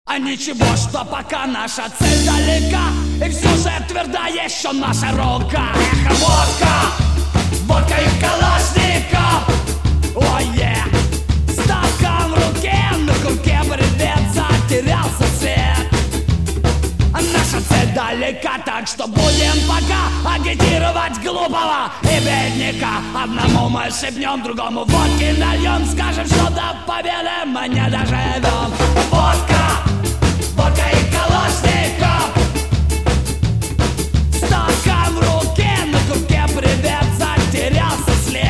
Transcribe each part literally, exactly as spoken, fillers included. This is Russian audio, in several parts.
А ничего, что пока наша цель далека, и все же тверда еще наша рука. Эхо, водка, водка и калашников. Ой, oh, yeah. Стакан в руке, на курке привет, затерялся свет. Наша цель далека, так что будем пока агитировать глупого и бедняка. Одному мы шепнем, другому водки нальем, скажем, что до победы мы не доживем. Водка, водка и калашников. Стакан в руке, на курке привет, затерялся след.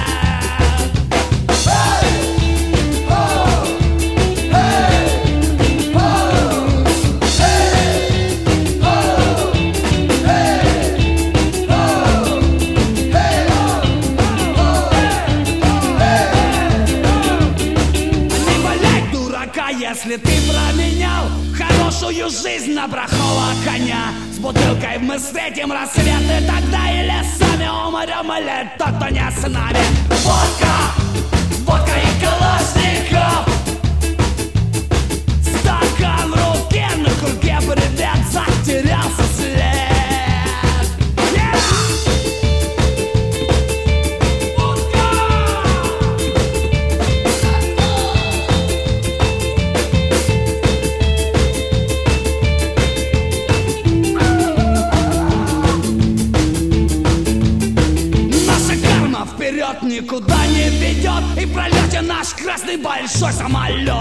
Если ты променял хорошую жизнь на брахового коня, с бутылкой мы встретим рассветы тогда, или сами умрем, или тот, кто не с нами. Водка, водка и калашников. Стакан в руке, на курке привет, затерялся след. Никуда не ведет, и пролете наш красный большой самолет.